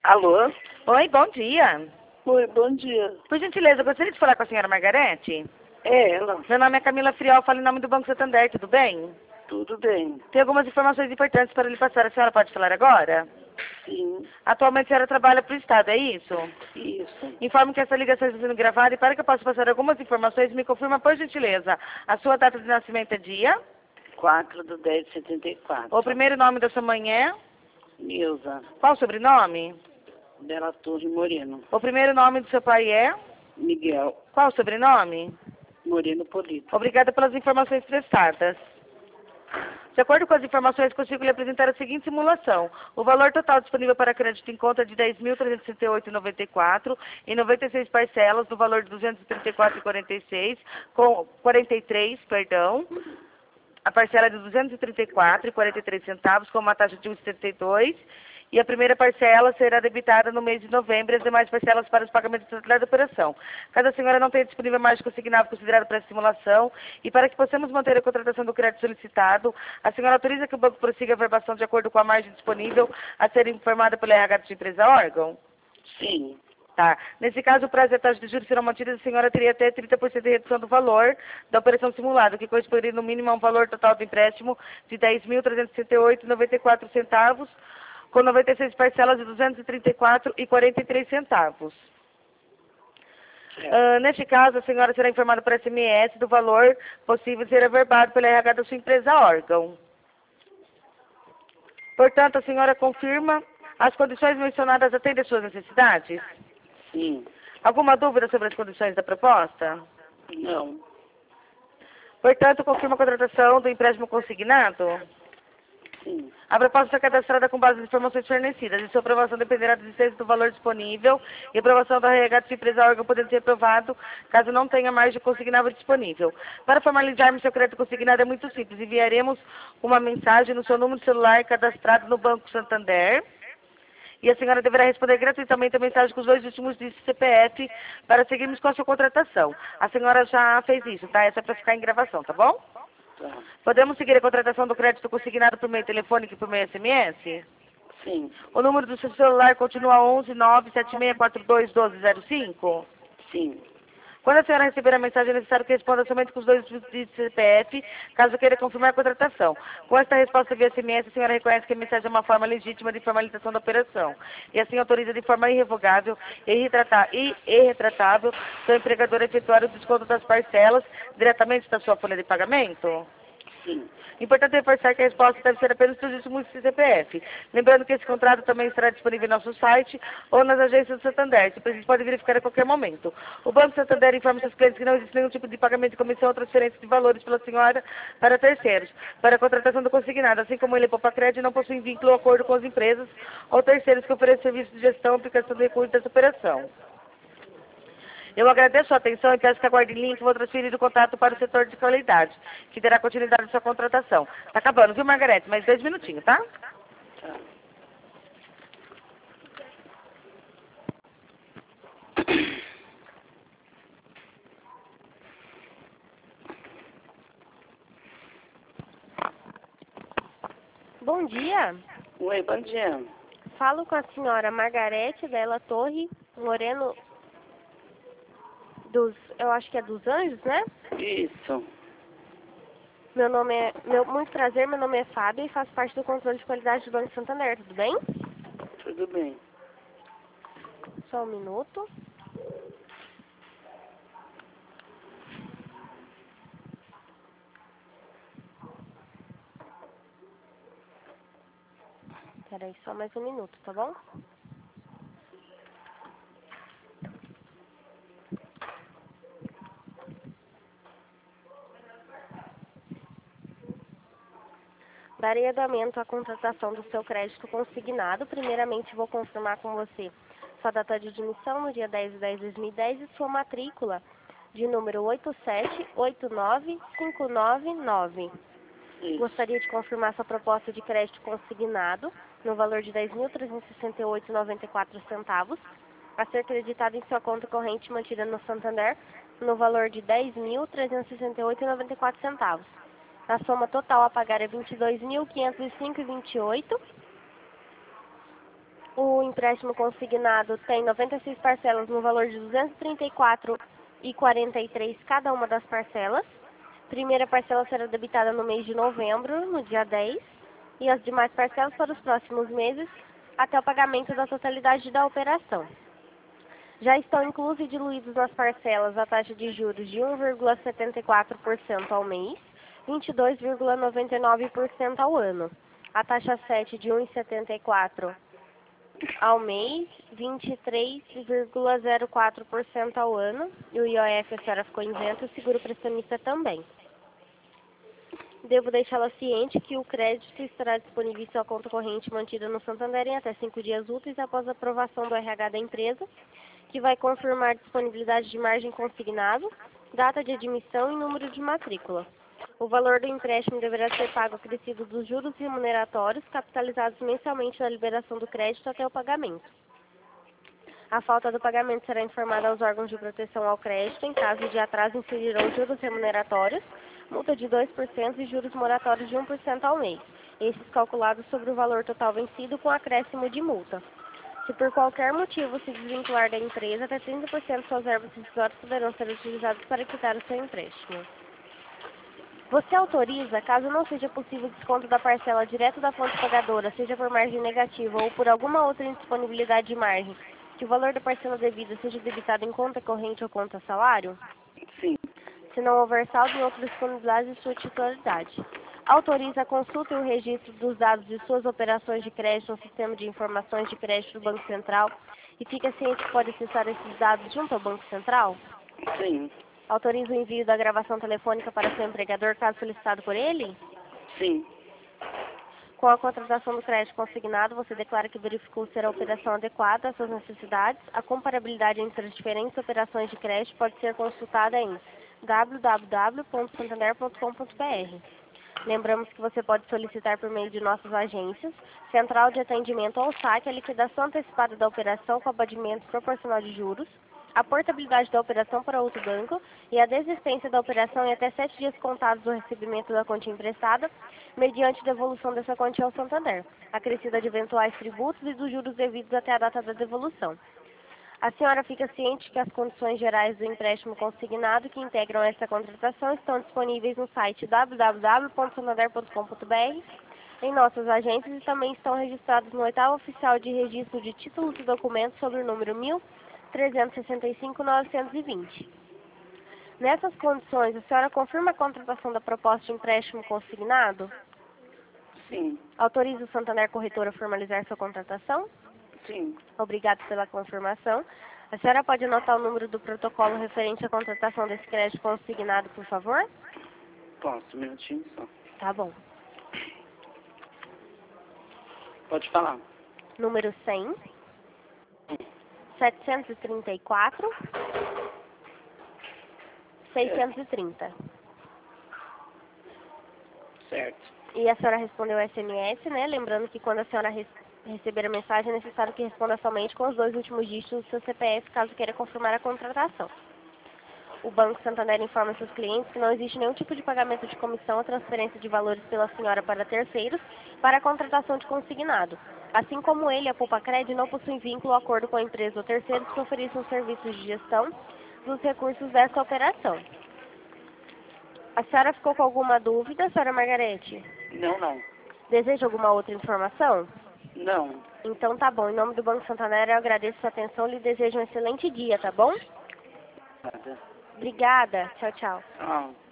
Alô? Oi, bom dia. Oi, bom dia. Por gentileza, eu gostaria de falar com a senhora Margarete. É ela. Meu nome é Camila Friol, falo em nome do Banco Santander, tudo bem? Tudo bem? Tem algumas informações importantes para lhe passar. A senhora pode falar agora? Sim, Atualmente a senhora trabalha para o Estado, é isso? isso. Informo que essa ligação está sendo gravada e para que eu possa passar algumas informações, me confirma, por gentileza, a sua data de nascimento é dia? 4/10/74. O primeiro nome da sua mãe é? Neuza. Qual o sobrenome? Bela Torre Moreno. O primeiro nome do seu pai é? Miguel Qual o sobrenome? Moreno Polito. Obrigada pelas informações prestadas. De acordo com as informações, consigo lhe apresentar a seguinte simulação. O valor total disponível para crédito em conta é de R$ 10.368,94 em 96 parcelas, no valor de R$ 234,46, com 43, perdão. A parcela é de R$ 234,43 centavos, com uma taxa de 1,72. E a primeira parcela será debitada no mês de novembro e as demais parcelas para os pagamentos da operação. Caso a senhora não tenha disponível margem consignável considerada para a simulação e para que possamos manter a contratação do crédito solicitado, a senhora autoriza que o banco prossiga a verbação de acordo com a margem disponível a ser informada pela RH de empresa órgão? Sim. Tá. Nesse caso, o prazo e a taxa de juros serão mantidas, a senhora teria até 30% de redução do valor da operação simulada, o que corresponderia no mínimo a um valor total do empréstimo de R$ 10.368,94 centavos, com 96 parcelas de R$ 234,43 centavos. Neste caso, a senhora será informada por SMS do valor possível ser averbado pela RH da sua empresa órgão. Portanto, a senhora confirma as condições mencionadas atendem às suas necessidades? Sim. Alguma dúvida sobre as condições da proposta? Não. Portanto, confirma a contratação do empréstimo consignado? Sim. A proposta foi cadastrada com base nas informações fornecidas e sua aprovação dependerá da existência do valor disponível e aprovação da RH de sua empresa órgão podendo ser aprovado caso não tenha margem consignável disponível. Para formalizarmos seu crédito consignado é muito simples. Enviaremos uma mensagem no seu número de celular cadastrado no Banco Santander. E a senhora deverá responder gratuitamente a mensagem com os 2 últimos dígitos do CPF para seguirmos com a sua contratação. A senhora já fez isso, tá? Essa é para ficar em gravação, tá bom? Tá. Podemos seguir a contratação do crédito consignado por meio telefônico e por meio SMS? Sim. O número do seu celular continua 11 97642 1205? Sim. Quando a senhora receber a mensagem, é necessário que responda somente com os 2 dígitos do CPF, caso queira confirmar a contratação. Com esta resposta via SMS, a senhora reconhece que a mensagem é uma forma legítima de formalização da operação. E assim autoriza de forma irrevogável e irretratável seu empregador a efetuar o desconto das parcelas diretamente da sua folha de pagamento? Sim. Importante reforçar que a resposta deve ser apenas para os últimos CPF. Lembrando que esse contrato também estará disponível em nosso site ou nas agências do Santander. Se precisa, pode verificar a qualquer momento. O Banco Santander informa seus clientes que não existe nenhum tipo de pagamento de comissão ou transferência de valores pela senhora para terceiros, para a contratação do consignado, assim como ele poupa crédito não possui vínculo ou acordo com as empresas ou terceiros que oferecem serviços de gestão e aplicação de recursos dessa operação. Eu agradeço a atenção e peço que aguarde em link e vou transferir o contato para o setor de qualidade, que terá continuidade de sua contratação. Tá acabando, viu, Margarete? Mais 2 minutinhos, tá? Tá. Bom dia. Oi, bom dia. Falo com a senhora Margarete Bela Torre Moreno eu acho que é dos Anjos, né? Isso. Muito prazer, meu nome é Fábio e faço parte do controle de qualidade do Banco Santander, tudo bem? Tudo bem. Só um minuto. Peraí, só mais um minuto, tá bom? Darei andamento à contratação do seu crédito consignado. Primeiramente, vou confirmar com você sua data de admissão no dia 10/10/2010 e sua matrícula de número 8789599. Isso. Gostaria de confirmar sua proposta de crédito consignado no valor de R$ 10.368,94 centavos, a ser creditado em sua conta corrente mantida no Santander no valor de R$ 10.368,94 centavos. A soma total a pagar é R$ 22.505,28. O empréstimo consignado tem 96 parcelas no valor de R$ 234,43 cada uma das parcelas. Primeira parcela será debitada no mês de novembro, no dia 10, e as demais parcelas para os próximos meses, até o pagamento da totalidade da operação. Já estão inclusos e diluídos nas parcelas a taxa de juros de 1,74% ao mês, 22,99% ao ano. A taxa 7 de 1,74% ao mês, 23,04% ao ano. E o IOF a senhora ficou isento, o seguro prestamista também. Devo deixá-la ciente que o crédito estará disponível em sua conta corrente mantida no Santander em até 5 dias úteis após a aprovação do RH da empresa, que vai confirmar disponibilidade de margem consignado, data de admissão e número de matrícula. O valor do empréstimo deverá ser pago acrescido dos juros remuneratórios capitalizados mensalmente na liberação do crédito até o pagamento. A falta do pagamento será informada aos órgãos de proteção ao crédito. Em caso de atraso, inserirão juros remuneratórios, multa de 2% e juros moratórios de 1% ao mês, esses calculados sobre o valor total vencido com acréscimo de multa. Se por qualquer motivo se desvincular da empresa, até 30% de suas verbas rescisórias poderão ser utilizadas para quitar o seu empréstimo. Você autoriza, caso não seja possível desconto da parcela direto da fonte pagadora, seja por margem negativa ou por alguma outra indisponibilidade de margem, que o valor da parcela devida seja debitado em conta corrente ou conta salário? Sim. Se não houver saldo em outra disponibilidade de sua titularidade. Autoriza a consulta e o registro dos dados de suas operações de crédito no sistema de informações de crédito do Banco Central e fica ciente que pode acessar esses dados junto ao Banco Central? Sim. Autoriza o envio da gravação telefônica para seu empregador, caso solicitado por ele? Sim. Com a contratação do crédito consignado, você declara que verificou ser a operação adequada às suas necessidades. A comparabilidade entre as diferentes operações de crédito pode ser consultada em www.santander.com.br. Lembramos que você pode solicitar por meio de nossas agências, Central de Atendimento ou saque, a liquidação antecipada da operação com abatimento proporcional de juros, a portabilidade da operação para outro banco e a desistência da operação em até 7 dias contados do recebimento da quantia emprestada, mediante devolução dessa quantia ao Santander, acrescida de eventuais tributos e dos juros devidos até a data da devolução. A senhora fica ciente que as condições gerais do empréstimo consignado que integram esta contratação estão disponíveis no site www.santander.com.br, em nossas agências e também estão registrados no 8º Oficial de Registro de Títulos e Documentos sobre o número 1365-920. Nessas condições, a senhora confirma a contratação da proposta de empréstimo consignado? Sim. Autoriza o Santander Corretora a formalizar sua contratação? Sim. Obrigado pela confirmação. A senhora pode anotar o número do protocolo referente à contratação desse crédito consignado, por favor? Posso, um minutinho só. Tá bom. Pode falar. Número 100, 734, 630. Certo. E a senhora respondeu o SMS, né? Lembrando que quando a senhora receber a mensagem, é necessário que responda somente com os 2 últimos dígitos do seu CPF, caso queira confirmar a contratação. O Banco Santander informa seus clientes que não existe nenhum tipo de pagamento de comissão ou transferência de valores pela senhora para terceiros para a contratação de consignado. Assim como ele, a Poupa-Cred não possui vínculo ou acordo com a empresa ou terceiros que ofereçam serviços de gestão dos recursos dessa operação. A senhora ficou com alguma dúvida, senhora Margarete? Não. Deseja alguma outra informação? Não. Então tá bom. Em nome do Banco Santander, eu agradeço sua atenção e lhe desejo um excelente dia, tá bom? Nada. Obrigada. Tchau, tchau. Tchau.